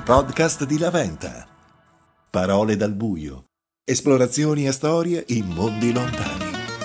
podcast di Laventa. Parole dal buio. Esplorazioni e storie in mondi lontani.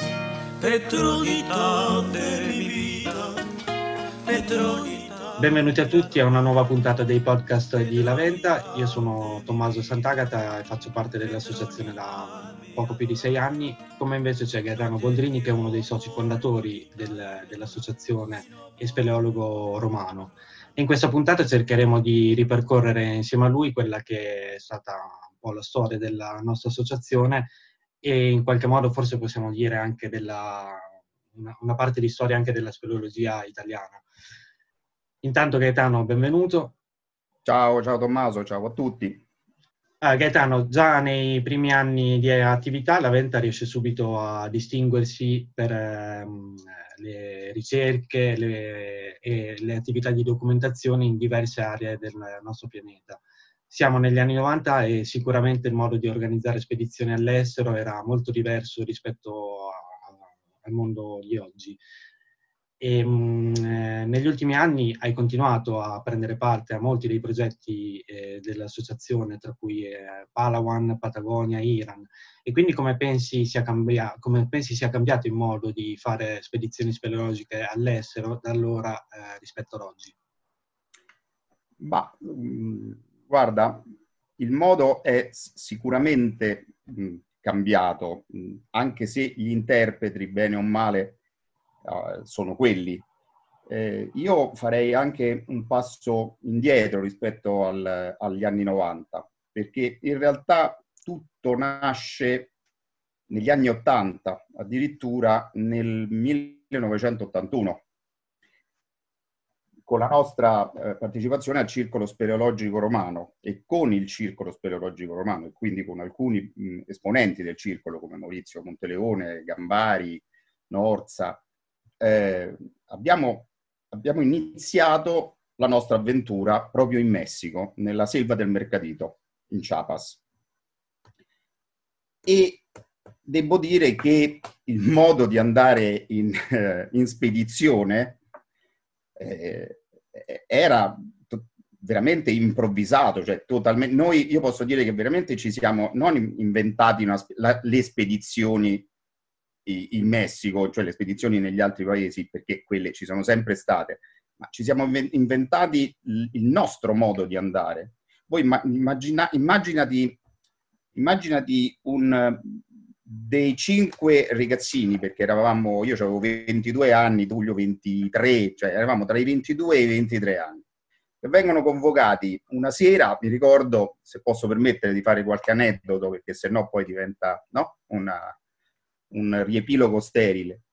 Benvenuti a tutti a una nuova puntata dei podcast di Laventa. Io sono Tommaso Sant'Agata e faccio parte dell'associazione da poco più di 6 anni. Come invece c'è Gaetano Boldrini, che è uno dei soci fondatori dell'associazione e speleologo romano. In questa puntata cercheremo di ripercorrere insieme a lui quella che è stata un po' la storia della nostra associazione e in qualche modo forse possiamo dire anche una parte di storia anche della speleologia italiana. Intanto Gaetano, benvenuto. Ciao Tommaso, ciao a tutti. Gaetano, già nei primi anni di attività Laventa riesce subito a distinguersi per le ricerche e le attività di documentazione in diverse aree del nostro pianeta. Siamo negli anni 90 e sicuramente il modo di organizzare spedizioni all'estero era molto diverso rispetto al mondo di oggi. Negli ultimi anni hai continuato a prendere parte a molti dei progetti dell'associazione, tra cui Palawan, Patagonia, Iran. E quindi come pensi sia cambiato il modo di fare spedizioni speleologiche all'estero da allora rispetto ad oggi? Guarda, il modo è sicuramente cambiato, anche se gli interpreti, bene o male, sono quelli. Io farei anche un passo indietro rispetto agli anni 90, perché in realtà tutto nasce negli anni 80, addirittura nel 1981, con la nostra partecipazione al Circolo Speleologico Romano e con il Circolo Speleologico Romano e quindi con alcuni esponenti del circolo come Maurizio Monteleone, Gambari, Norza. Abbiamo iniziato la nostra avventura proprio in Messico, nella selva del Mercadito, in Chiapas. E devo dire che il modo di andare in spedizione era veramente improvvisato, cioè totalmente. Io posso dire che veramente ci siamo non inventati le spedizioni in Messico, cioè le spedizioni negli altri paesi, perché quelle ci sono sempre state, ma ci siamo inventati il nostro modo di andare. Voi immaginati dei 5 ragazzini, perché io avevo 22 anni, Tullio 23, cioè eravamo tra i 22 e i 23 anni, che vengono convocati una sera. Mi ricordo, se posso permettere di fare qualche aneddoto, perché sennò poi diventa un riepilogo sterile.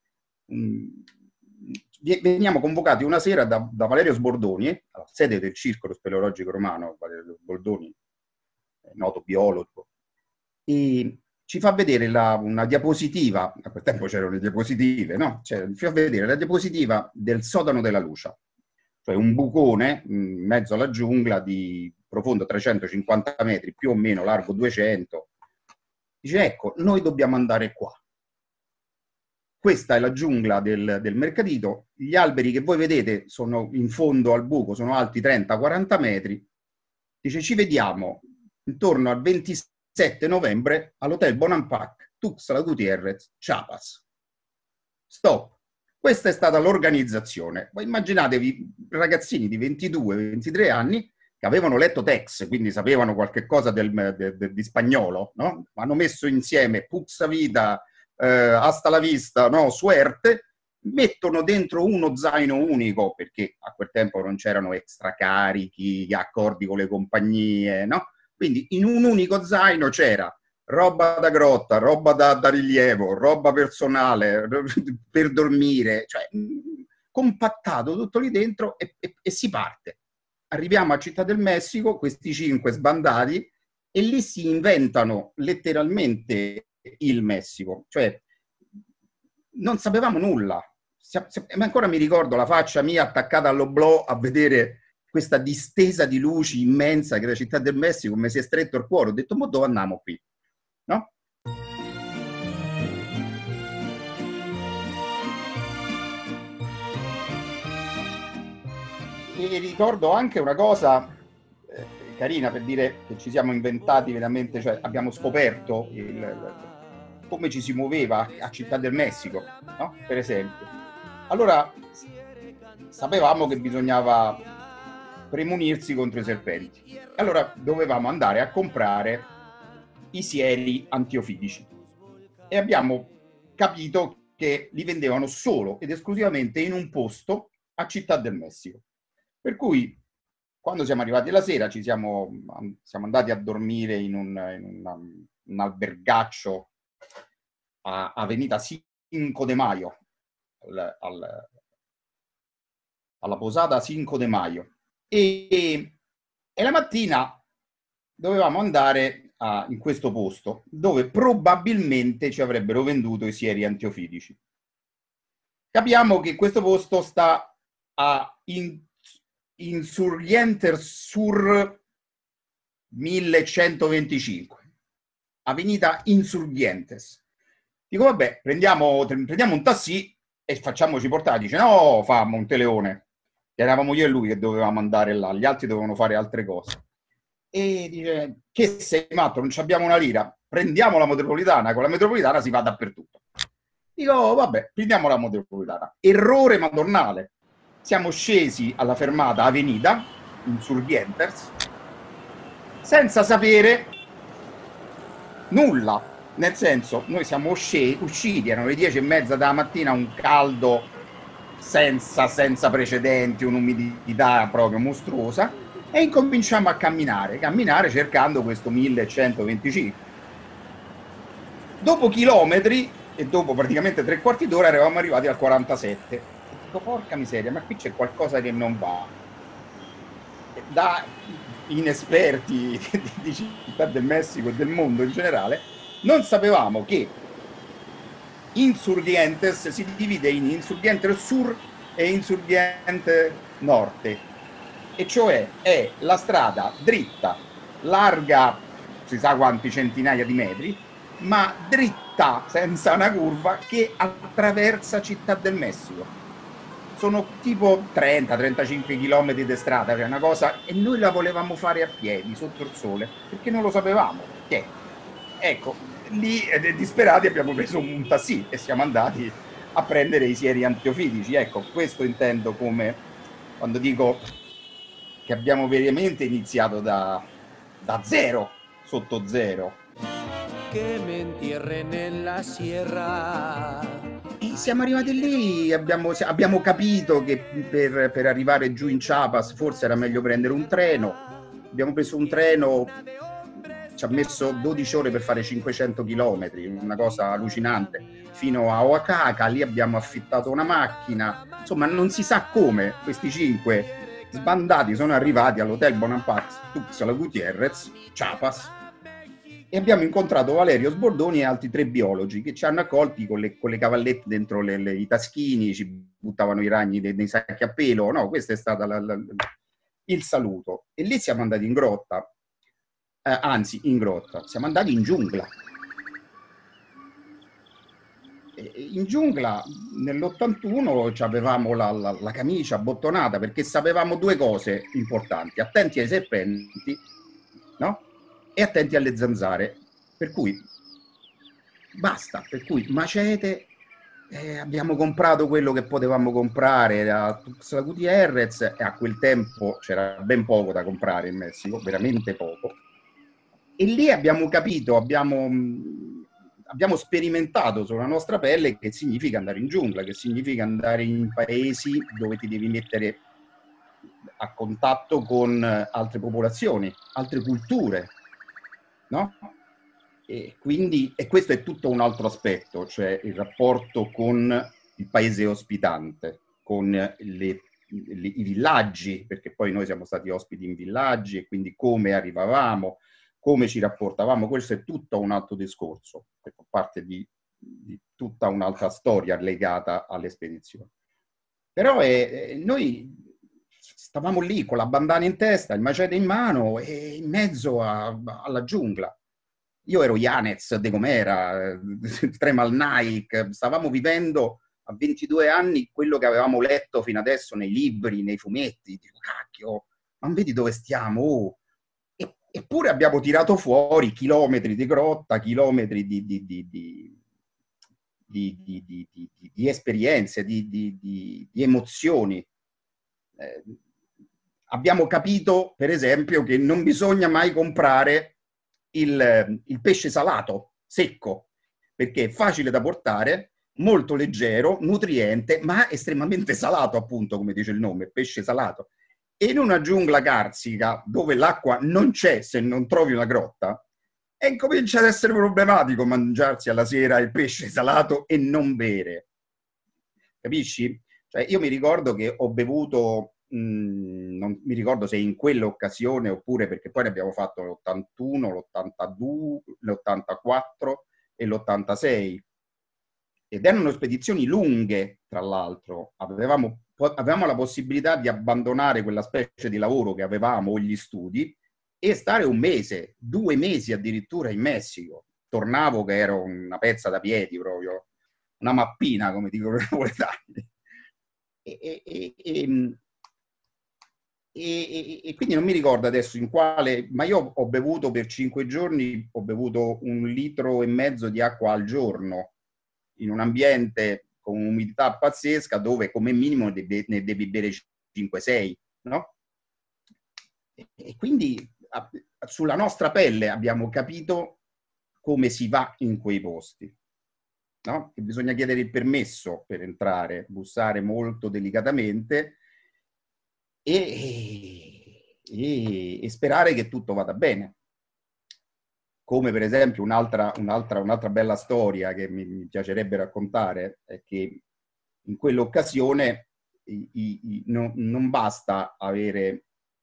Veniamo convocati una sera da Valerio Sbordoni, sede del Circolo Speleologico Romano. Valerio Sbordoni, noto biologo, e ci fa vedere una diapositiva. A quel tempo c'erano le diapositive, no? Ci fa vedere la diapositiva del Sodano della Lucia, cioè un bucone in mezzo alla giungla di profondo 350 metri, più o meno largo 200. Dice: ecco, noi dobbiamo andare qua. Questa è la giungla del Mercadito. Gli alberi che voi vedete sono in fondo al buco, sono alti 30-40 metri. Dice: ci vediamo intorno al 27 novembre all'Hotel Bonampak, Tuxtla Gutiérrez, Chiapas. Stop. Questa è stata l'organizzazione. Voi immaginatevi ragazzini di 22-23 anni che avevano letto Tex, quindi sapevano qualche cosa di spagnolo, no? Hanno messo insieme Puzza Vita, Hasta la Vista, no? Suerte, mettono dentro uno zaino unico, perché a quel tempo non c'erano extracarichi, accordi con le compagnie, no? Quindi in un unico zaino c'era roba da grotta, roba da rilievo, roba personale, per dormire, cioè compattato tutto lì dentro e si parte. Arriviamo a Città del Messico, questi 5 sbandati, e lì si inventano letteralmente il Messico, cioè non sapevamo nulla. Ma ancora mi ricordo la faccia mia attaccata all'oblò a vedere questa distesa di luci immensa che era Città del Messico. Mi si è stretto il cuore, ho detto: ma dove andiamo qui? No? E ricordo anche una cosa carina per dire che ci siamo inventati veramente, cioè abbiamo scoperto come ci si muoveva a Città del Messico, no? Per esempio. Allora, sapevamo che bisognava premunirsi contro i serpenti. Allora dovevamo andare a comprare i sieri antiofidici e abbiamo capito che li vendevano solo ed esclusivamente in un posto a Città del Messico. Per cui quando siamo arrivati la sera siamo andati a dormire in un albergaccio a Avenida Cinco de Mayo, alla posata Cinco de Mayo, e la mattina dovevamo andare in questo posto dove probabilmente ci avrebbero venduto i sieri antiofidici. Capiamo che questo posto sta a Insurgentes Sur 1125, Avenida Insurgentes. Dico, vabbè, prendiamo un taxi e facciamoci portare. Dice, no, fa Monteleone. Eravamo io e lui che dovevamo andare là, gli altri dovevano fare altre cose. E dice, che sei matto, non abbiamo una lira, prendiamo la metropolitana, con la metropolitana si va dappertutto. Dico, vabbè, prendiamo la metropolitana. Errore madornale. Siamo scesi alla fermata Avenida, Insurgentes, senza sapere nulla. Nel senso, noi siamo usciti, erano le 10:30 della mattina, un caldo senza precedenti, un'umidità proprio mostruosa, e incominciamo a camminare cercando questo 1125. Dopo chilometri e dopo praticamente 3/4 d'ora eravamo arrivati al 47. E dico, porca miseria, ma qui c'è qualcosa che non va. Da inesperti di Città del Messico e del mondo in generale, non sapevamo che Insurgentes si divide in Insurgentes Sur e Insurgentes Norte, e cioè è la strada dritta, larga si sa quanti centinaia di metri, ma dritta senza una curva, che attraversa Città del Messico. Sono tipo 30-35 chilometri di strada, cioè una cosa, e noi la volevamo fare a piedi sotto il sole perché non lo sapevamo. Ecco, lì disperati abbiamo preso un taxi e siamo andati a prendere i sieri antiofidici. Ecco, questo intendo come quando dico che abbiamo veramente iniziato da zero, sotto zero. Che me entierren nella sierra. E siamo arrivati lì, abbiamo capito che per arrivare giù in Chiapas forse era meglio prendere un treno. Abbiamo preso un treno, ci ha messo 12 ore per fare 500 chilometri, una cosa allucinante, fino a Oaxaca. Lì abbiamo affittato una macchina, insomma non si sa come questi 5 sbandati sono arrivati all'hotel Bonaparte Tuxtla Gutiérrez, Chiapas, e abbiamo incontrato Valerio Sbordoni e altri 3 biologi che ci hanno accolti con le cavallette dentro i taschini, ci buttavano i ragni nei sacchi a pelo. No, questo è stato il saluto. E lì siamo andati in grotta, siamo andati in giungla. In giungla nell'81 avevamo la camicia bottonata perché sapevamo 2 cose importanti: attenti ai serpenti, no? E attenti alle zanzare. Per cui basta, per cui macete, abbiamo comprato quello che potevamo comprare a Tuxtla Gutiérrez, e a quel tempo c'era ben poco da comprare in Messico, veramente poco, e lì abbiamo capito, abbiamo sperimentato sulla nostra pelle che significa andare in giungla, che significa andare in paesi dove ti devi mettere a contatto con altre popolazioni, altre culture, no? E quindi, e questo è tutto un altro aspetto, cioè il rapporto con il paese ospitante, con i villaggi, perché poi noi siamo stati ospiti in villaggi, e quindi come arrivavamo, come ci rapportavamo. Questo è tutto un altro discorso, che fa parte di tutta un'altra storia legata alle spedizioni. Però noi stavamo lì con la bandana in testa, il macete in mano e in mezzo alla giungla. Io ero Yanez de Gomera, Tremal Naik, stavamo vivendo a 22 anni quello che avevamo letto fino adesso nei libri, nei fumetti. Dico, cacchio, ma vedi dove stiamo? Oh, Eppure abbiamo tirato fuori chilometri di grotta, chilometri di esperienze, di emozioni. Abbiamo capito, per esempio, che non bisogna mai comprare il pesce salato, secco, perché è facile da portare, molto leggero, nutriente, ma estremamente salato, appunto, come dice il nome, pesce salato. E in una giungla carsica, dove l'acqua non c'è se non trovi una grotta, e incomincia ad essere problematico mangiarsi alla sera il pesce salato e non bere. Capisci? Cioè, io mi ricordo che ho bevuto, non mi ricordo se in quell'occasione oppure perché poi ne abbiamo fatto l'81, l'82, l'84 e l'86. Ed erano spedizioni lunghe, tra l'altro. Avevamo la possibilità di abbandonare quella specie di lavoro che avevamo o gli studi e stare un mese, 2 mesi addirittura in Messico. Tornavo che ero una pezza da piedi proprio, una mappina, come dicono i napoletani. E quindi non mi ricordo adesso in quale, ma io ho bevuto per 5 giorni, ho bevuto 1,5 litri di acqua al giorno, in un ambiente con un'umidità pazzesca dove come minimo ne devi bere 5-6, no? E quindi sulla nostra pelle abbiamo capito come si va in quei posti, no? Che bisogna chiedere il permesso per entrare, bussare molto delicatamente e sperare che tutto vada bene. Come per esempio un'altra bella storia che mi piacerebbe raccontare è che in quell'occasione non basta avere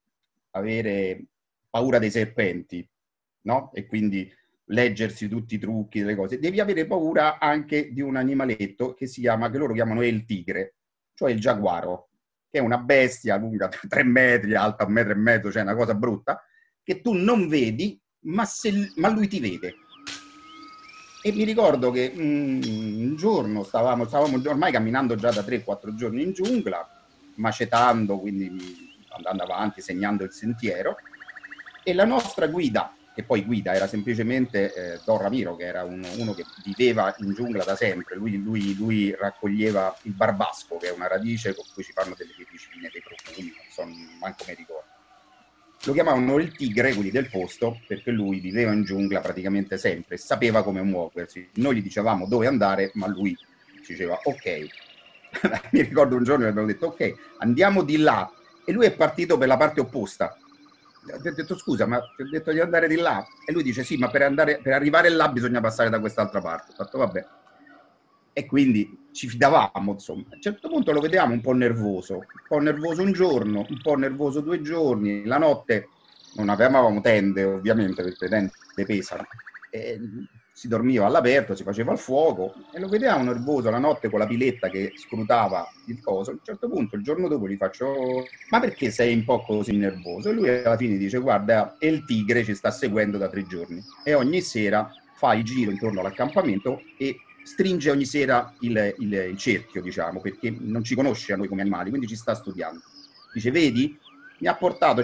paura dei serpenti, no? E quindi leggersi tutti i trucchi delle cose. Devi avere paura anche di un animaletto che loro chiamano il tigre, cioè il giaguaro, che è una bestia lunga 3 metri, alta 1,5 metri, cioè una cosa brutta, che tu non vedi, ma lui ti vede. E mi ricordo che un giorno stavamo ormai camminando già da 3-4 giorni in giungla, macetando, quindi andando avanti, segnando il sentiero, e la nostra guida, che poi guida era semplicemente Don Ramiro, che era uno che viveva in giungla da sempre. Lui raccoglieva il barbasco, che è una radice con cui ci fanno delle medicine, dei profumi, non so, manco mi ricordo. Lo chiamavano il tigre, quelli del posto, perché lui viveva in giungla praticamente sempre, sapeva come muoversi. Noi gli dicevamo dove andare, ma lui ci diceva ok. Mi ricordo un giorno che abbiamo detto ok, andiamo di là, e lui è partito per la parte opposta. Ho detto scusa, ma ti ho detto di andare di là? E lui dice sì, ma per arrivare là bisogna passare da quest'altra parte. Ho fatto vabbè. E quindi ci fidavamo, insomma. A un certo punto lo vediamo un po' nervoso un giorno, un po' nervoso 2 giorni. La notte non avevamo tende, ovviamente, perché le tende pesano. E si dormiva all'aperto, si faceva il fuoco e lo vediamo nervoso la notte con la piletta che scrutava il coso. A un certo punto, il giorno dopo, gli faccio ma perché sei un po' così nervoso? E lui alla fine dice guarda, il tigre ci sta seguendo da 3 giorni e ogni sera fa il giro intorno all'accampamento e stringe ogni sera il cerchio, diciamo, perché non ci conosce a noi come animali, quindi ci sta studiando. Dice, vedi? Ci ha portato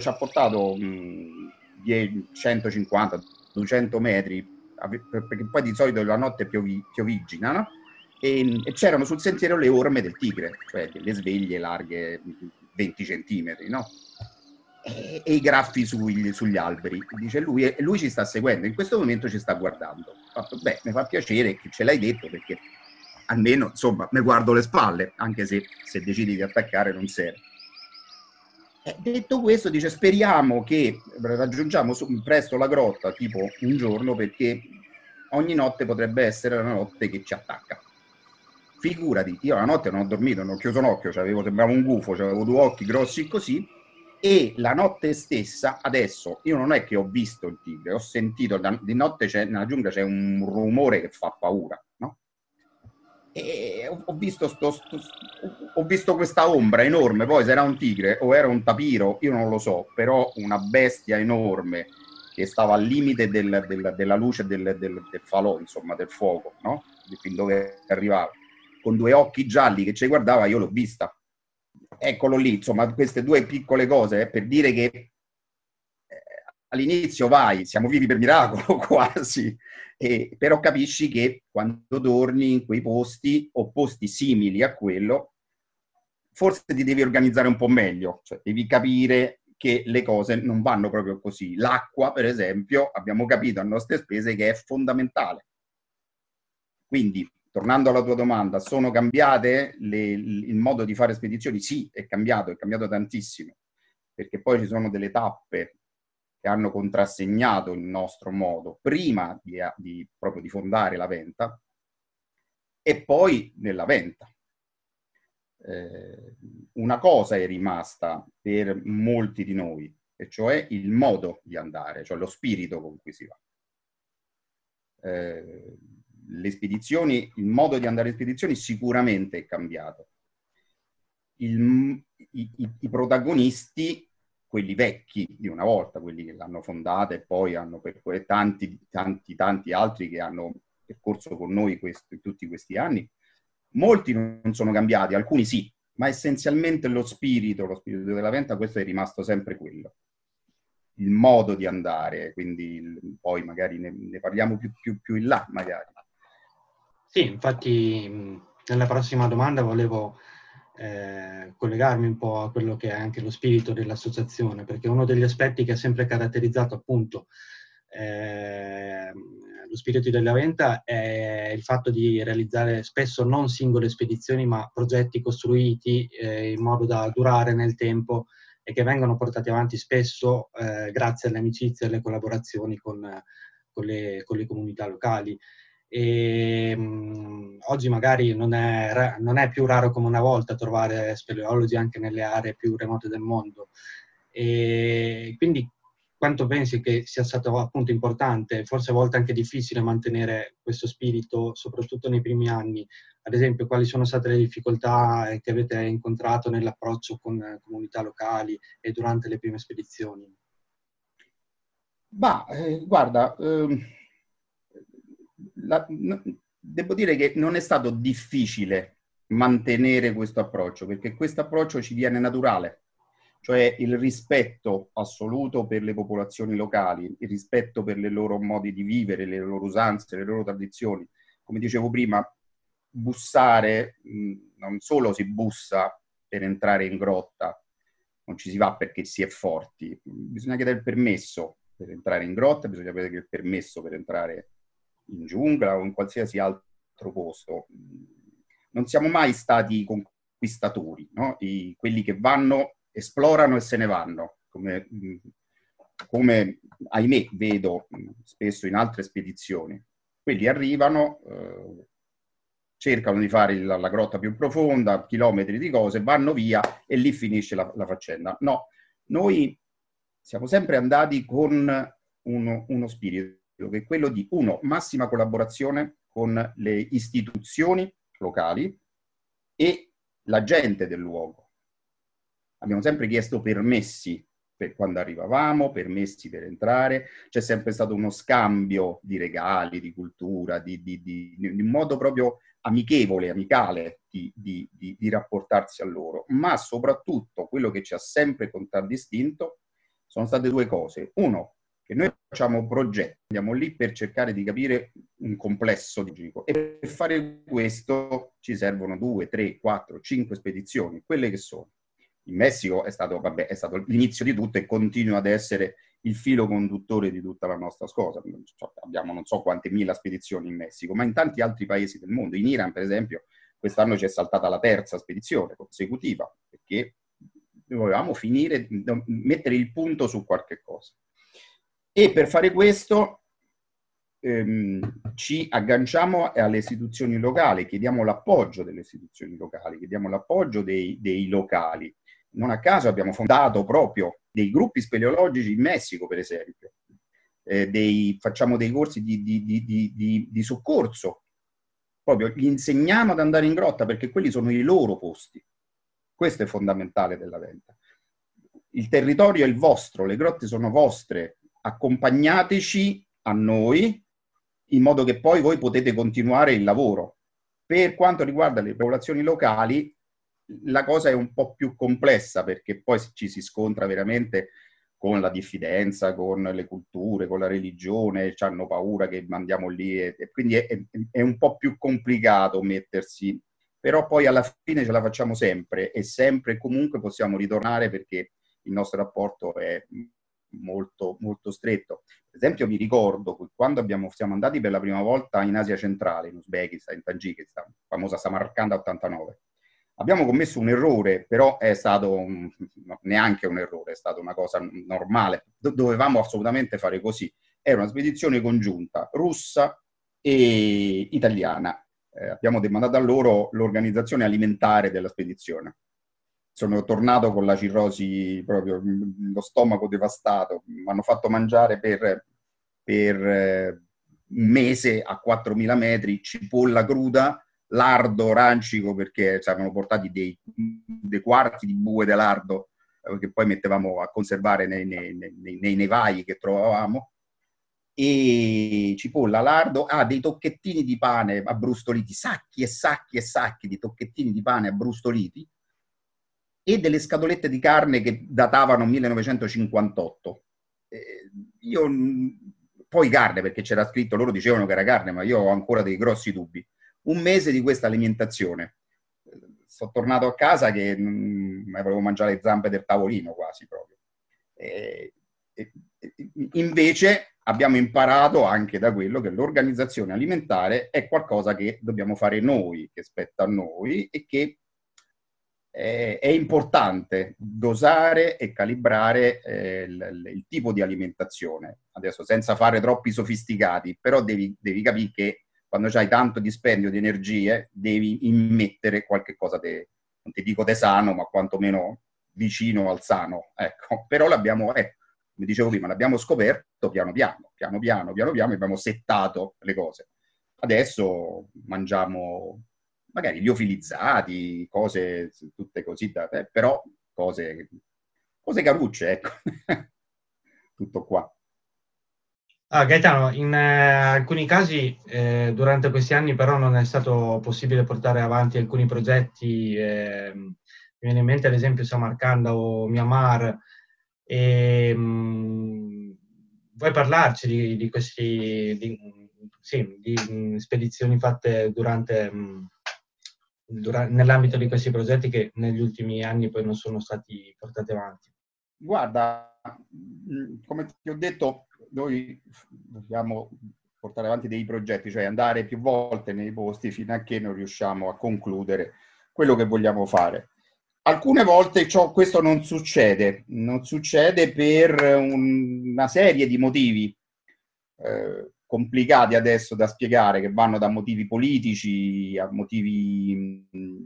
150-200 metri, perché poi di solito la notte piovigina, no? E c'erano sul sentiero le orme del tigre, cioè le sveglie larghe 20 centimetri, no? E i graffi sugli alberi. Dice lui ci sta seguendo, in questo momento ci sta guardando. Ho fatto, beh, mi fa piacere che ce l'hai detto perché almeno, insomma, mi guardo le spalle, anche se decidi di attaccare non serve. Detto questo, dice speriamo che raggiungiamo presto la grotta, tipo un giorno, perché ogni notte potrebbe essere la notte che ci attacca. Figurati, io la notte non ho dormito, non ho chiuso un occhio, sembravo un gufo, avevo 2 occhi grossi così, e la notte stessa, adesso, io non è che ho visto il tigre, ho sentito, di notte nella giungla c'è un rumore che fa paura, no? E ho visto questa ombra enorme, poi se era un tigre o era un tapiro, io non lo so, però una bestia enorme che stava al limite della luce del falò, insomma, del fuoco, no? Fin dove arrivava, con 2 occhi gialli che ci guardava, io l'ho vista. Eccolo lì, insomma, queste 2 piccole cose per dire che all'inizio vai, siamo vivi per miracolo quasi, però capisci che quando torni in quei posti o posti simili a quello, forse ti devi organizzare un po' meglio, cioè devi capire che le cose non vanno proprio così. L'acqua, per esempio, abbiamo capito a nostre spese che è fondamentale. Quindi, tornando alla tua domanda, sono cambiate il modo di fare spedizioni? Sì, è cambiato tantissimo, perché poi ci sono delle tappe che hanno contrassegnato il nostro modo prima proprio di fondare la Venta e poi nella Venta. Una cosa è rimasta per molti di noi, e cioè il modo di andare, cioè lo spirito con cui si va. Le spedizioni, il modo di andare in spedizioni sicuramente è cambiato. I protagonisti, quelli vecchi di una volta, quelli che l'hanno fondata e poi hanno tanti altri che hanno percorso con noi tutti questi anni, molti non sono cambiati, alcuni sì, ma essenzialmente lo spirito della Venta, questo è rimasto sempre quello. Il modo di andare, quindi poi magari ne parliamo più in là, magari. Sì, infatti nella prossima domanda volevo collegarmi un po' a quello che è anche lo spirito dell'associazione, perché uno degli aspetti che ha sempre caratterizzato appunto lo spirito della Venta è il fatto di realizzare spesso non singole spedizioni, ma progetti costruiti in modo da durare nel tempo e che vengono portati avanti spesso grazie alle amicizie e alle collaborazioni con le comunità locali. E, oggi magari non è più raro come una volta trovare speleologi anche nelle aree più remote del mondo. E quindi quanto pensi che sia stato appunto importante, forse a volte anche difficile, mantenere questo spirito, soprattutto nei primi anni? Ad esempio, quali sono state le difficoltà che avete incontrato nell'approccio con comunità locali e durante le prime spedizioni? Guarda, devo dire che non è stato difficile mantenere questo approccio, perché questo approccio ci viene naturale, cioè il rispetto assoluto per le popolazioni locali, il rispetto per le loro modi di vivere, le loro usanze, le loro tradizioni. Come dicevo prima, bussare, non solo si bussa per entrare in grotta, non ci si va perché si è forti, bisogna chiedere il permesso per entrare in grotta, bisogna avere il permesso per entrare in giungla o in qualsiasi altro posto. Non siamo mai stati conquistatori, no? Quelli che vanno, esplorano e se ne vanno, come ahimè vedo spesso in altre spedizioni. Quelli arrivano, cercano di fare la grotta più profonda, chilometri di cose, vanno via e lì finisce la faccenda. No, noi siamo sempre andati con uno spirito che è quello di, massima collaborazione con le istituzioni locali e la gente del luogo. Abbiamo sempre chiesto permessi per quando arrivavamo, permessi per entrare, c'è sempre stato uno scambio di regali, di cultura, di modo proprio amichevole, amicale di rapportarsi a loro, ma soprattutto quello che ci ha sempre contraddistinto sono state due cose. Uno, che noi facciamo progetti, andiamo lì per cercare di capire un complesso di gioco e per fare questo ci servono 2, 3, 4, 5 spedizioni, quelle che sono. In Messico è stato l'inizio di tutto e continua ad essere il filo conduttore di tutta la nostra cosa. Abbiamo non so quante mila spedizioni in Messico, ma in tanti altri paesi del mondo. In Iran, per esempio, quest'anno ci è saltata la terza spedizione consecutiva, perché volevamo mettere il punto su qualche cosa. E per fare questo ci agganciamo alle istituzioni locali, chiediamo l'appoggio delle istituzioni locali, chiediamo l'appoggio dei locali. Non a caso abbiamo fondato proprio dei gruppi speleologici in Messico, per esempio. Facciamo dei corsi di soccorso. Proprio gli insegniamo ad andare in grotta perché quelli sono i loro posti. Questo è fondamentale della Venta. Il territorio è il vostro, le grotte sono vostre. Accompagnateci a noi in modo che poi voi potete continuare il lavoro. Per quanto riguarda le popolazioni locali, la cosa è un po' più complessa perché poi ci si scontra veramente con la diffidenza, con le culture, con la religione, ci hanno paura che mandiamo lì e quindi è un po' più complicato mettersi, però poi alla fine ce la facciamo sempre e sempre comunque possiamo ritornare perché il nostro rapporto è molto, molto stretto. Per esempio mi ricordo che quando siamo andati per la prima volta in Asia centrale, in Uzbekistan, in Tagikistan, famosa Samarcanda 89, abbiamo commesso un errore, però è stato neanche un errore, è stata una cosa normale. Dovevamo assolutamente fare così. Era una spedizione congiunta russa e italiana. Abbiamo demandato a loro l'organizzazione alimentare della spedizione. Sono tornato con la cirrosi, proprio lo stomaco devastato. Mi hanno fatto mangiare per un mese a 4.000 metri cipolla cruda, lardo rancico, perché ci avevano portati dei quarti di bue di lardo che poi mettevamo a conservare nei nevai che trovavamo, e cipolla, lardo, dei tocchettini di pane abbrustoliti, sacchi e sacchi e sacchi di tocchettini di pane abbrustoliti, e delle scatolette di carne che datavano 1958. Io poi carne, perché c'era scritto, loro dicevano che era carne, ma io ho ancora dei grossi dubbi. Un mese di questa alimentazione. Sono tornato a casa che volevo mangiare le zampe del tavolino quasi proprio. Invece abbiamo imparato anche da quello che l'organizzazione alimentare è qualcosa che dobbiamo fare noi, che spetta a noi e che è importante dosare e calibrare il tipo di alimentazione. Adesso senza fare troppi sofisticati, però devi capire che quando hai tanto dispendio di energie devi immettere qualche cosa non ti dico sano, ma quantomeno vicino al sano. Ecco. Però l'abbiamo, come dicevo prima, l'abbiamo scoperto piano piano, abbiamo settato le cose. Adesso mangiamo magari liofilizzati, cose tutte così, però cose carucce, ecco. Tutto qua. Gaetano, in alcuni casi durante questi anni però non è stato possibile portare avanti alcuni progetti, mi viene in mente ad esempio Samarcanda o Myanmar, vuoi parlarci di questi di spedizioni fatte nell'ambito di questi progetti che negli ultimi anni poi non sono stati portati avanti? Guarda, come ti ho detto, noi dobbiamo portare avanti dei progetti, cioè andare più volte nei posti fino a che non riusciamo a concludere quello che vogliamo fare. Alcune volte questo non succede per una serie di motivi complicati adesso da spiegare, che vanno da motivi politici a motivi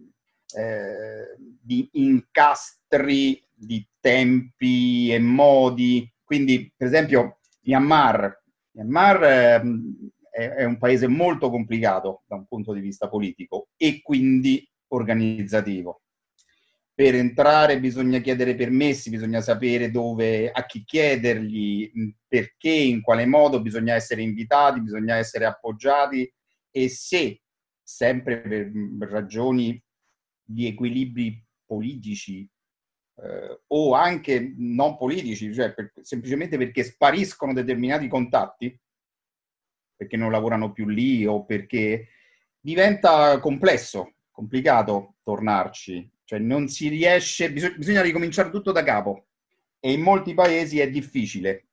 di incastri di tempi e modi. Quindi, per esempio, Myanmar è un paese molto complicato da un punto di vista politico e quindi organizzativo. Per entrare bisogna chiedere permessi, bisogna sapere a chi chiederli, perché, in quale modo, bisogna essere invitati, bisogna essere appoggiati, e se, sempre per ragioni di equilibri politici o anche non politici, cioè semplicemente perché spariscono determinati contatti, perché non lavorano più lì o perché diventa complicato tornarci, cioè non si riesce, bisogna ricominciare tutto da capo, e in molti paesi è difficile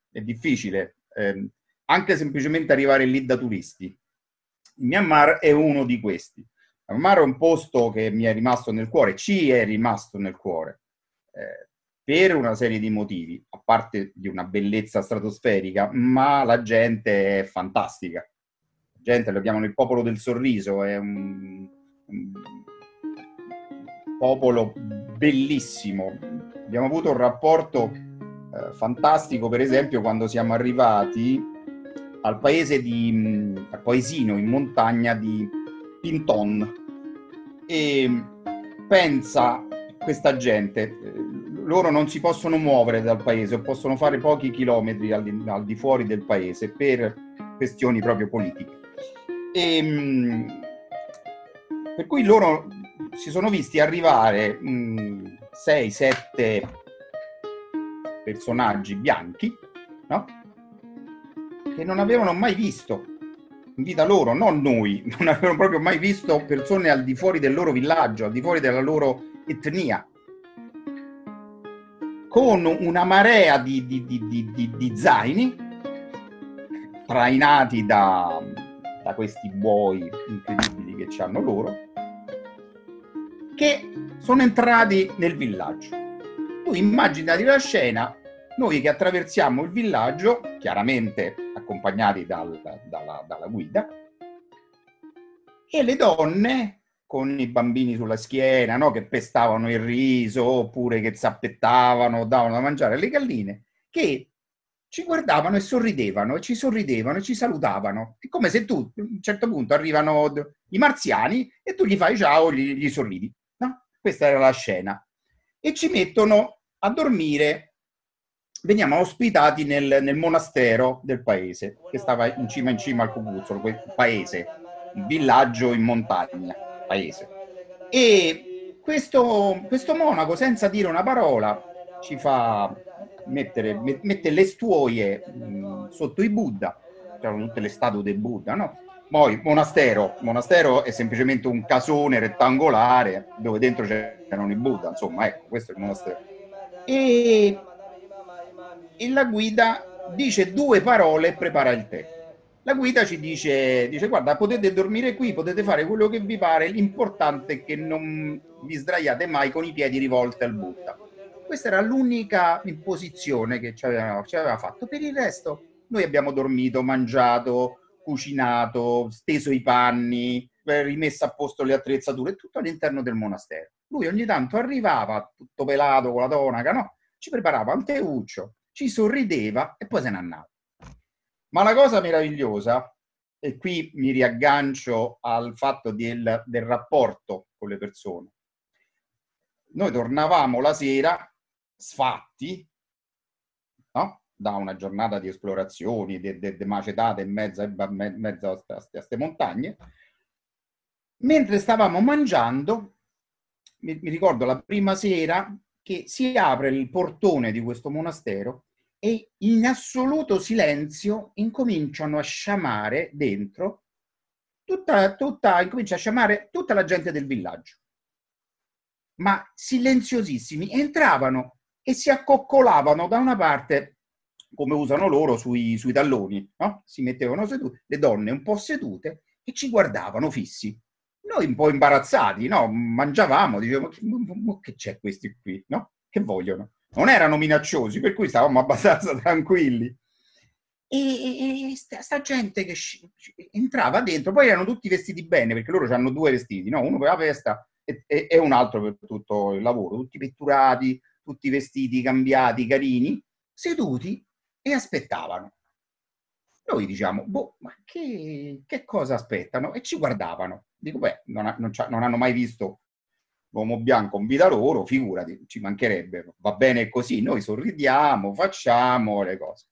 anche semplicemente arrivare lì da turisti. Il Myanmar è uno di questi. Myanmar è un posto che mi è rimasto nel cuore, ci è rimasto nel cuore, per una serie di motivi, a parte di una bellezza stratosferica, ma la gente è fantastica. La gente lo chiamano il popolo del sorriso, è un popolo bellissimo. Abbiamo avuto un rapporto fantastico, per esempio, quando siamo arrivati al paesino in montagna di Pinton, e pensa questa gente, loro non si possono muovere dal paese o possono fare pochi chilometri al di fuori del paese per questioni proprio politiche, per cui loro si sono visti arrivare 6-7 personaggi bianchi, no? Che non avevano mai visto in vita loro, non noi, non avevano proprio mai visto persone al di fuori del loro villaggio, al di fuori della loro etnia, con una marea di zaini trainati da questi buoi incredibili che ci hanno loro, che sono entrati nel villaggio. Tu immaginati la scena, noi che attraversiamo il villaggio, chiaramente accompagnati dalla guida, e le donne con i bambini sulla schiena, no? Che pestavano il riso, oppure che zappettavano, davano da mangiare alle galline, che ci guardavano e sorridevano, e ci sorridevano e ci salutavano. È come se tu, a un certo punto, arrivano i marziani e tu gli fai ciao, gli sorridi, no? Questa era la scena. E ci mettono a dormire, veniamo ospitati nel monastero del paese, che stava in cima al Cucuzzolo, quel paese, un villaggio in montagna, paese. E questo monaco, senza dire una parola, ci fa mette le stuoie sotto i Buddha, c'erano tutte le statue del Buddha, no? Poi monastero è semplicemente un casone rettangolare dove dentro c'erano i Buddha, insomma, ecco, questo è il monastero. E la guida dice 2 parole e prepara il tè. La guida ci dice guarda, potete dormire qui, potete fare quello che vi pare, l'importante è che non vi sdraiate mai con i piedi rivolti al Buddha. Questa era l'unica imposizione che ci aveva fatto. Per il resto noi abbiamo dormito, mangiato, cucinato, steso i panni, rimesso a posto le attrezzature, tutto all'interno del monastero. Lui ogni tanto arrivava, tutto pelato con la tonaca, no? Ci preparava un teuccio, ci sorrideva e poi se ne andava. Ma la cosa meravigliosa, e qui mi riaggancio al fatto del rapporto con le persone, noi tornavamo la sera sfatti, no? Da una giornata di esplorazioni, di macetate in mezzo a queste montagne, mentre stavamo mangiando, mi ricordo la prima sera che si apre il portone di questo monastero e in assoluto silenzio incominciano a sciamare dentro incomincia a sciamare tutta la gente del villaggio, ma silenziosissimi, entravano e si accoccolavano da una parte, come usano loro sui talloni, no? Si mettevano sedute, le donne un po' sedute e ci guardavano fissi. Noi un po' imbarazzati, no? Mangiavamo, dicevamo, che c'è questi qui, no? Che vogliono? Non erano minacciosi, per cui stavamo abbastanza tranquilli. E sta gente che entrava dentro, poi erano tutti vestiti bene, perché loro hanno 2 vestiti, no? Uno per la festa e un altro per tutto il lavoro, tutti petturati, tutti vestiti, cambiati, carini, seduti e aspettavano. Noi diciamo, boh, ma che cosa aspettano? E ci guardavano. Dico, beh, non hanno mai visto l'uomo bianco in vita loro, figurati, ci mancherebbe, va bene così, noi sorridiamo, facciamo le cose.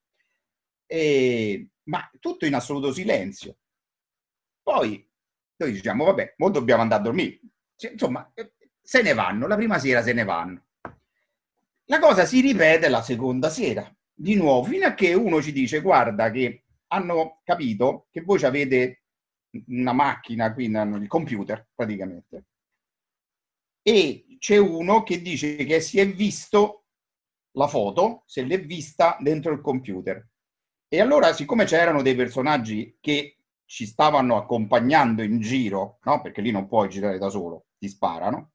Ma tutto in assoluto silenzio. Poi noi diciamo, vabbè, ora dobbiamo andare a dormire. Insomma, se ne vanno, la prima sera se ne vanno. La cosa si ripete la seconda sera, di nuovo, fino a che uno ci dice, guarda che hanno capito che voi avete una macchina, quindi hanno il computer praticamente, e c'è uno che dice che si è visto la foto, se l'è vista dentro il computer. E allora, siccome c'erano dei personaggi che ci stavano accompagnando in giro, no? Perché lì non puoi girare da solo, ti sparano,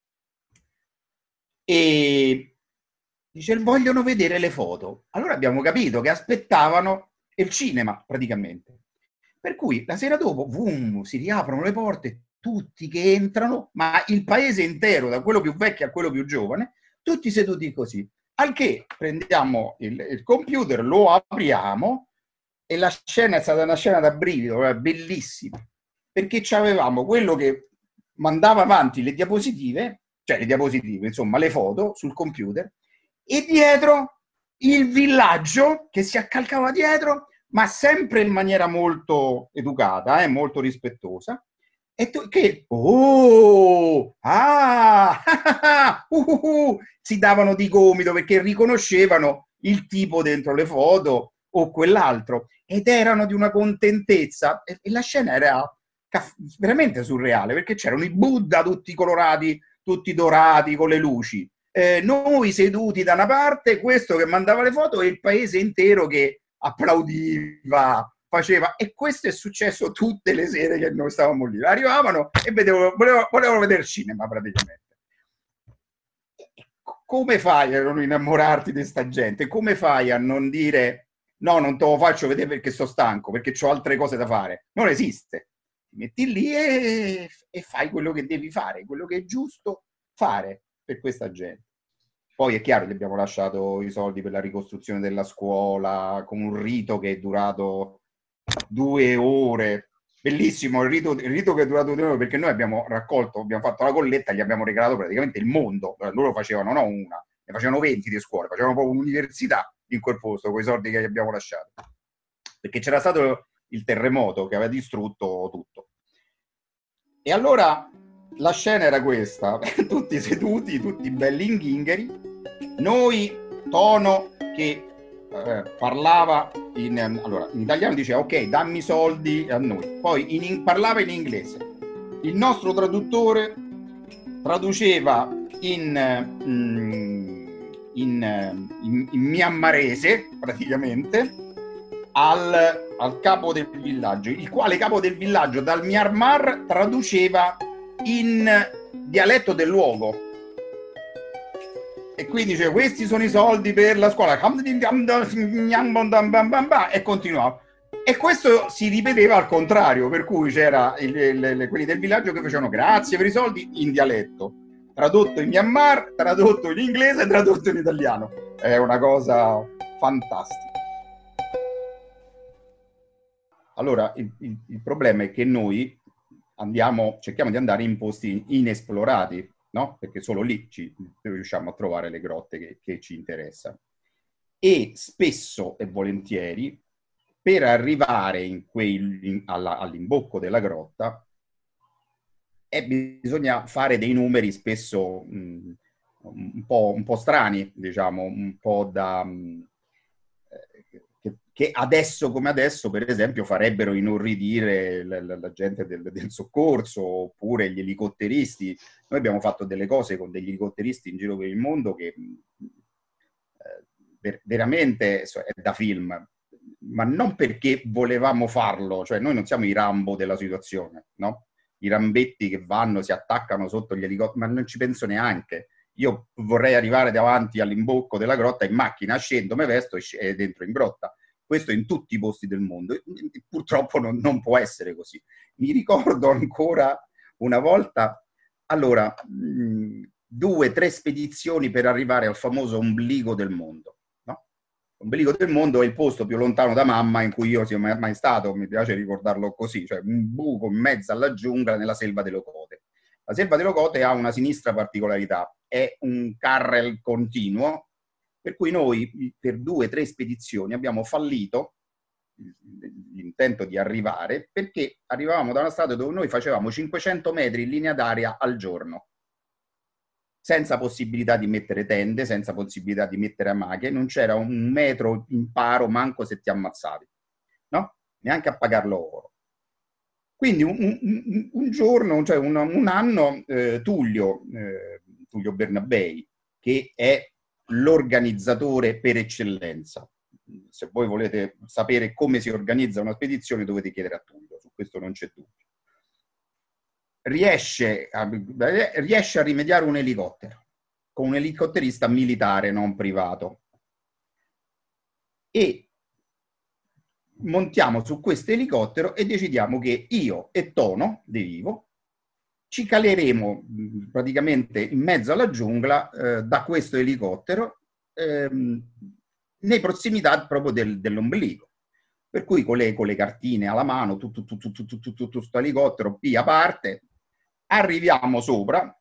e dice, vogliono vedere le foto. Allora abbiamo capito che aspettavano il cinema, praticamente. Per cui la sera dopo, si riaprono le porte, tutti che entrano, ma il paese intero, da quello più vecchio a quello più giovane, tutti seduti così. Al che prendiamo il computer, lo apriamo e la scena è stata una scena da brivido, bellissima, perché avevamo quello che mandava avanti le diapositive, insomma le foto sul computer, e dietro il villaggio che si accalcava dietro, ma sempre in maniera molto educata, molto rispettosa, E tu che, oh, si davano di gomito perché riconoscevano il tipo dentro le foto o quell'altro, ed erano di una contentezza, e la scena era veramente surreale, perché c'erano i Buddha tutti colorati, tutti dorati con le luci, noi seduti da una parte, questo che mandava le foto e il paese intero che applaudiva, faceva, e questo è successo tutte le sere che noi stavamo lì. Arrivavano e volevano vedere il cinema praticamente. Come fai a non innamorarti di sta gente? Come fai a non dire no, non te lo faccio vedere perché sto stanco, perché ho altre cose da fare? Non esiste. Ti metti lì e fai quello che devi fare, quello che è giusto fare per questa gente. Poi è chiaro che abbiamo lasciato i soldi per la ricostruzione della scuola, con un rito che è durato 2 ore. Bellissimo il rito che è durato 2 ore, perché noi abbiamo raccolto, abbiamo fatto la colletta, gli abbiamo regalato praticamente il mondo. Loro facevano non una, ne facevano 20 di scuole, facevano proprio un'università in quel posto con i soldi che gli abbiamo lasciato. Perché c'era stato il terremoto che aveva distrutto tutto. E allora la scena era questa, tutti seduti, tutti belli inghingheri, noi, Tono, che parlava allora, in italiano diceva ok, dammi soldi a noi, poi parlava in inglese, il nostro traduttore traduceva in myanmarese praticamente al capo del villaggio, il quale capo del villaggio dal Myanmar traduceva in dialetto del luogo. E quindi dice questi sono i soldi per la scuola e continuava, e questo si ripeteva al contrario, per cui c'era quelli del villaggio che facevano grazie per i soldi in dialetto, tradotto in Myanmar, tradotto in inglese, tradotto in italiano. È una cosa fantastica. Allora il problema è che noi cerchiamo di andare in posti inesplorati, no? Perché solo lì riusciamo a trovare le grotte che ci interessano. E spesso e volentieri, per arrivare all'imbocco della grotta, bisogna fare dei numeri spesso un po' strani, diciamo, un po' da... che adesso come adesso, per esempio, farebbero inorridire la gente del soccorso, oppure gli elicotteristi. Noi abbiamo fatto delle cose con degli elicotteristi in giro per il mondo che veramente è da film, ma non perché volevamo farlo, cioè noi non siamo i Rambo della situazione, no? I rambetti che vanno, si attaccano sotto gli elicotteri, ma non ci penso neanche. Io vorrei arrivare davanti all'imbocco della grotta in macchina, scendo, mi vesto e dentro in grotta. Questo in tutti i posti del mondo. Purtroppo non può essere così. Mi ricordo ancora una volta, allora, 2 o 3 spedizioni per arrivare al famoso ombligo del mondo. No? L'ombligo del mondo è il posto più lontano da mamma in cui io sia mai stato, mi piace ricordarlo così, cioè un buco in mezzo alla giungla nella selva dell'Ocote. La selva dell'Ocote ha una sinistra particolarità, è un carrel continuo, per cui noi per 2 o 3 spedizioni abbiamo fallito l'intento di arrivare, perché arrivavamo da una strada dove noi facevamo 500 metri in linea d'aria al giorno, senza possibilità di mettere tende, senza possibilità di mettere amache, non c'era un metro in paro manco se ti ammazzavi, no? Neanche a pagarlo oro. Quindi un giorno, cioè un anno, Tullio Bernabei, che è l'organizzatore per eccellenza. Se voi volete sapere come si organizza una spedizione dovete chiedere a Tullio, su questo non c'è dubbio. Riesce a rimediare un elicottero con un elicotterista militare, non privato, e montiamo su questo elicottero e decidiamo che io e Tono De Vivo ci caleremo praticamente in mezzo alla giungla da questo elicottero nei prossimità proprio dell'ombelico. Per cui con le cartine alla mano, tutto sto elicottero, via parte, arriviamo sopra,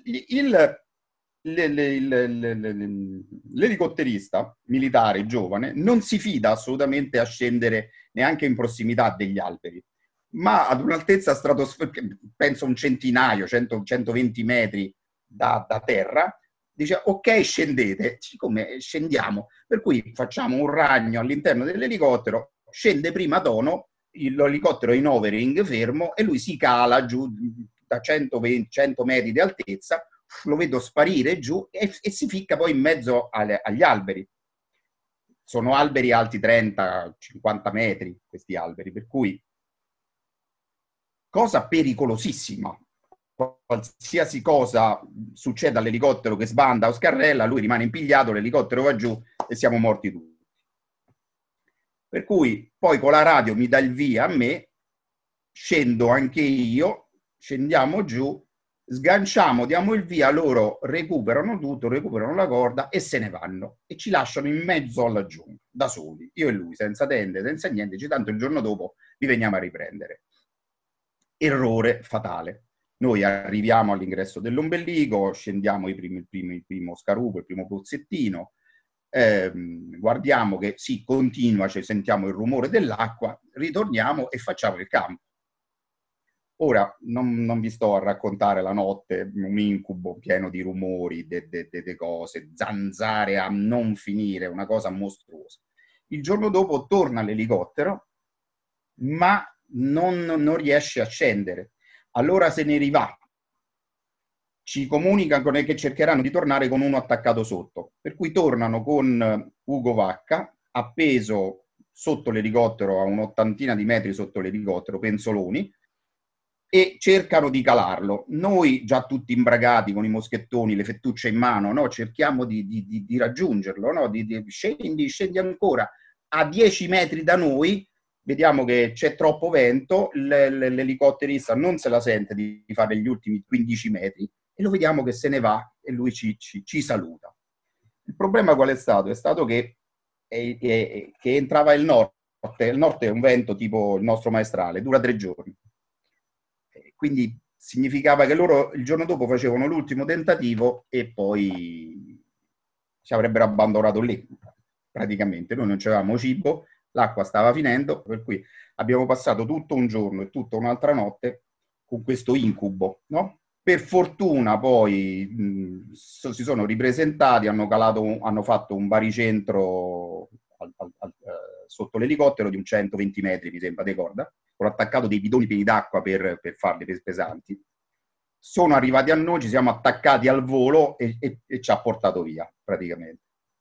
l'elicotterista militare giovane non si fida assolutamente a scendere neanche in prossimità degli alberi. ma ad un'altezza stratosferica, penso un centinaio, 100-120 metri da terra. Dice, ok, scendete. Siccome scendiamo, per cui facciamo un ragno all'interno dell'elicottero, scende prima Tono, l'elicottero in overing fermo, e lui si cala giù da 100 metri di altezza, lo vedo sparire giù e si ficca poi in mezzo agli alberi. Sono alberi alti 30-50 metri, questi alberi, per cui cosa pericolosissima. Qualsiasi cosa succeda all'elicottero che sbanda o scarrella, lui rimane impigliato, l'elicottero va giù e siamo morti tutti. Per cui poi con la radio mi dà il via a me, scendo anche io, scendiamo giù, sganciamo, diamo il via, loro recuperano tutto, recuperano la corda e se ne vanno e ci lasciano in mezzo alla giungla, da soli, io e lui, senza tende, senza niente, tanto il giorno dopo li veniamo a riprendere. Errore fatale. Noi arriviamo all'ingresso dell'ombelico, scendiamo il primo scarupo, il primo pozzettino, guardiamo che sì, continua, cioè sentiamo il rumore dell'acqua, ritorniamo e facciamo il campo. Ora, non vi sto a raccontare la notte, un incubo pieno di rumori, de cose, zanzare a non finire, una cosa mostruosa. Il giorno dopo torna l'elicottero, ma non riesce a scendere. Allora se ne rivà. Ci comunicano che cercheranno di tornare con uno attaccato sotto. Per cui tornano con Ugo Vacca, appeso sotto l'elicottero, a un'ottantina di metri sotto l'elicottero, penzoloni, e cercano di calarlo. Noi, già tutti imbragati con i moschettoni, le fettucce in mano, no? Cerchiamo di raggiungerlo, no? Scendi ancora. A 10 metri da noi, vediamo che c'è troppo vento, l'elicotterista non se la sente di fare gli ultimi 15 metri e lo vediamo che se ne va e lui ci saluta. Il problema qual è stato? È stato che entrava il norte. Il norte è un vento tipo il nostro maestrale, dura 3 giorni. Quindi significava che loro il giorno dopo facevano l'ultimo tentativo e poi ci avrebbero abbandonato lì, praticamente. Noi non avevamo cibo, l'acqua stava finendo, per cui abbiamo passato tutto un giorno e tutta un'altra notte con questo incubo, no? Per fortuna poi si sono ripresentati, hanno fatto un baricentro sotto l'elicottero di un 120 metri, mi sembra, di corda, con attaccato dei bidoni pieni d'acqua per farli pesanti. Sono arrivati a noi, ci siamo attaccati al volo e ci ha portato via, praticamente.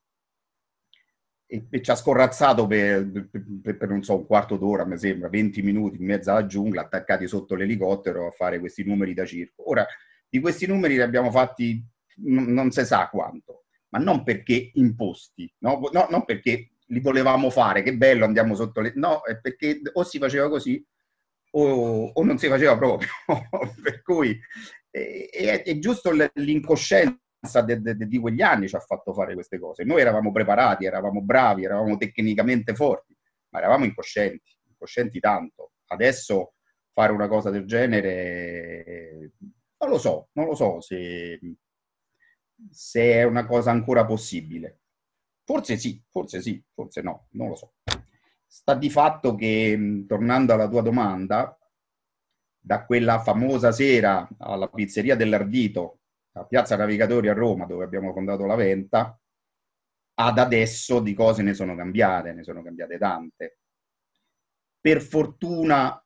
E ci ha scorrazzato per non so, un quarto d'ora, mi sembra, 20 minuti in mezzo alla giungla, attaccati sotto l'elicottero a fare questi numeri da circo. Ora, di questi numeri ne abbiamo fatti non si sa quanto, ma non perché imposti, no? Non perché li volevamo fare, che bello, andiamo sotto le... No, è perché o si faceva così o non si faceva proprio. Per cui è giusto l'incoscienza di quegli anni ci ha fatto fare queste cose. Noi eravamo preparati, eravamo bravi, eravamo tecnicamente forti, ma eravamo incoscienti tanto. Adesso fare una cosa del genere non lo so se è una cosa ancora possibile. Forse sì, forse no, non lo so. Sta di fatto che, tornando alla tua domanda, da quella famosa sera alla pizzeria dell'Ardito, a Piazza Navigatori a Roma, dove abbiamo fondato la Venta, ad adesso di cose ne sono cambiate tante. Per fortuna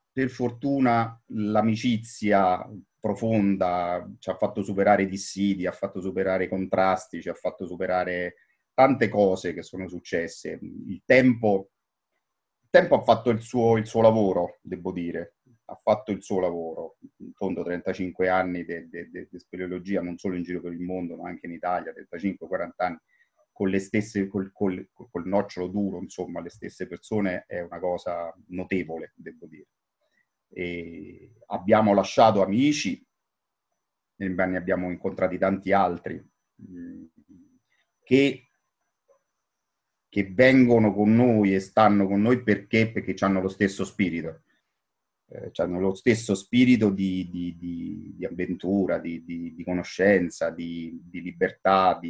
l'amicizia profonda ci ha fatto superare i dissidi, ha fatto superare i contrasti, ci ha fatto superare tante cose che sono successe. Il tempo ha fatto il suo lavoro, devo dire. Ha fatto il suo lavoro. In fondo 35 anni di speleologia, non solo in giro per il mondo, ma anche in Italia, 35-40 anni, con le stesse, col nocciolo duro, insomma, le stesse persone, è una cosa notevole, devo dire. E abbiamo lasciato amici, ne abbiamo incontrati tanti altri, che vengono con noi e stanno con noi perché hanno lo stesso spirito. Hanno lo stesso spirito di avventura, di conoscenza, di libertà,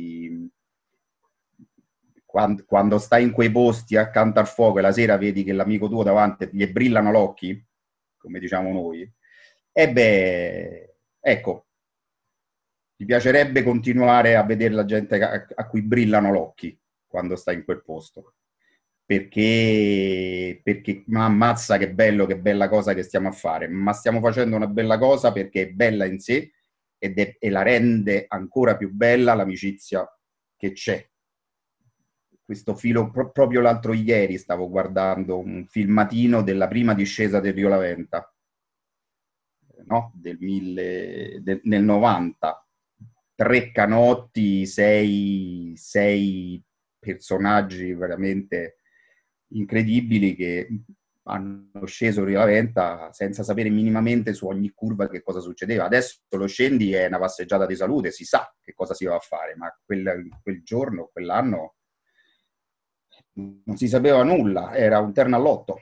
quando stai in quei posti accanto al fuoco e la sera vedi che l'amico tuo davanti gli brillano gli occhi, come diciamo noi. E beh, ecco, ti piacerebbe continuare a vedere la gente a cui brillano gli occhi quando sta in quel posto, perché ma ammazza che bello, che bella cosa che stiamo a fare, ma stiamo facendo una bella cosa perché è bella in sé e la rende ancora più bella l'amicizia che c'è. Questo filo, proprio l'altro ieri stavo guardando un filmatino della prima discesa del Rio Laventa, no? Nel 90. 3 canotti, 6 personaggi veramente incredibili che hanno sceso Rio Laventa senza sapere minimamente su ogni curva che cosa succedeva. Adesso lo scendi è una passeggiata di salute, si sa che cosa si va a fare, ma quel giorno, quell'anno, non si sapeva nulla, era un terno all'otto.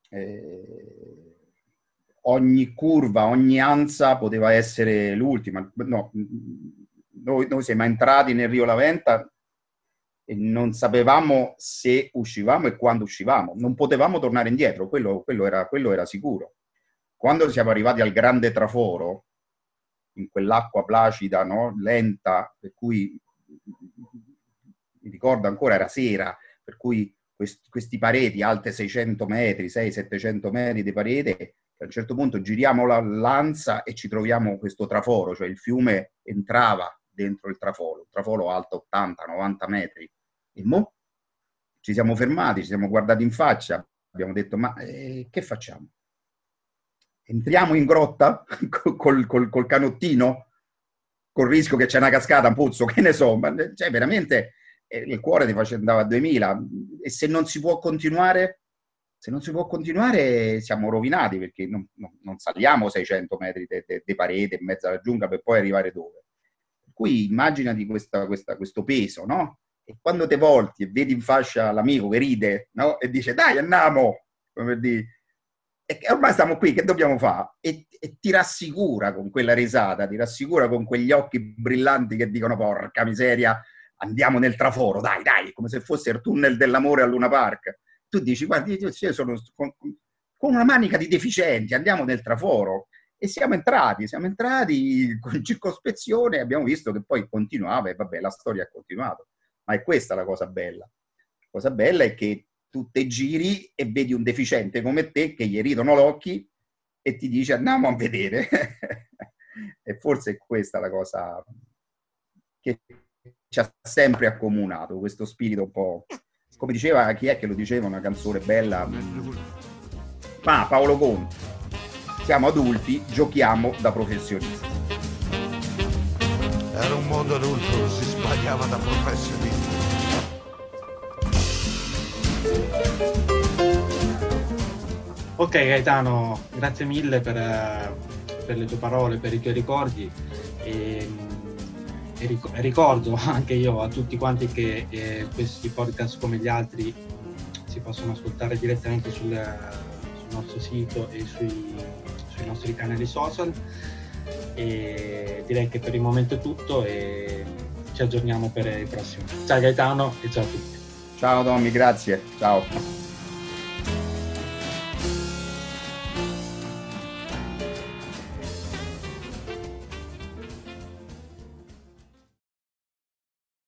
Ogni curva, ogni ansa poteva essere l'ultima. No, noi siamo entrati nel Rio Laventa e non sapevamo se uscivamo e quando uscivamo. Non potevamo tornare indietro, quello era sicuro. Quando siamo arrivati al grande traforo, in quell'acqua placida, no? Lenta, per cui mi ricordo ancora era sera, per cui questi pareti alte 600 metri, 600-700 metri di parete, a un certo punto giriamo l'ansa e ci troviamo questo traforo, cioè il fiume entrava dentro il traforo alto 80-90 metri. E mo ci siamo fermati, ci siamo guardati in faccia, abbiamo detto ma che facciamo? Entriamo in grotta col canottino, col rischio che c'è una cascata, un pozzo, che ne so, ma, cioè veramente il cuore ti andava a 2000 e se non si può continuare siamo rovinati perché non saliamo 600 metri di parete in mezzo alla giungla per poi arrivare dove. Per cui immaginati questo peso, no? E quando te volti e vedi in fascia l'amico che ride, no? E dice dai andiamo, come per dire, e ormai stiamo qui, che dobbiamo fare? E ti rassicura con quella risata, ti rassicura con quegli occhi brillanti che dicono porca miseria, andiamo nel traforo, dai, come se fosse il tunnel dell'amore a Luna Park. Tu dici, guarda, io sono con una manica di deficienti, andiamo nel traforo. E siamo entrati con circospezione, abbiamo visto che poi continuava e vabbè, la storia ha continuato. Ma è questa la cosa bella. La cosa bella è che tu te giri e vedi un deficiente come te che gli ridono gli occhi e ti dice andiamo a vedere. E forse è questa la cosa che ci ha sempre accomunato, questo spirito un po'... Come diceva, chi è che lo diceva, una canzone bella? Paolo Conte. Siamo adulti, giochiamo da professionisti. Era un mondo adulto, si sbagliava da professionisti. Ok Gaetano, grazie mille per le tue parole, per i tuoi ricordi e ricordo anche io a tutti quanti che questi podcast come gli altri si possono ascoltare direttamente sul nostro sito e sui nostri canali social e direi che per il momento è tutto e ci aggiorniamo per il prossimo. Ciao Gaetano e ciao a tutti. Ciao Tommy, grazie, ciao.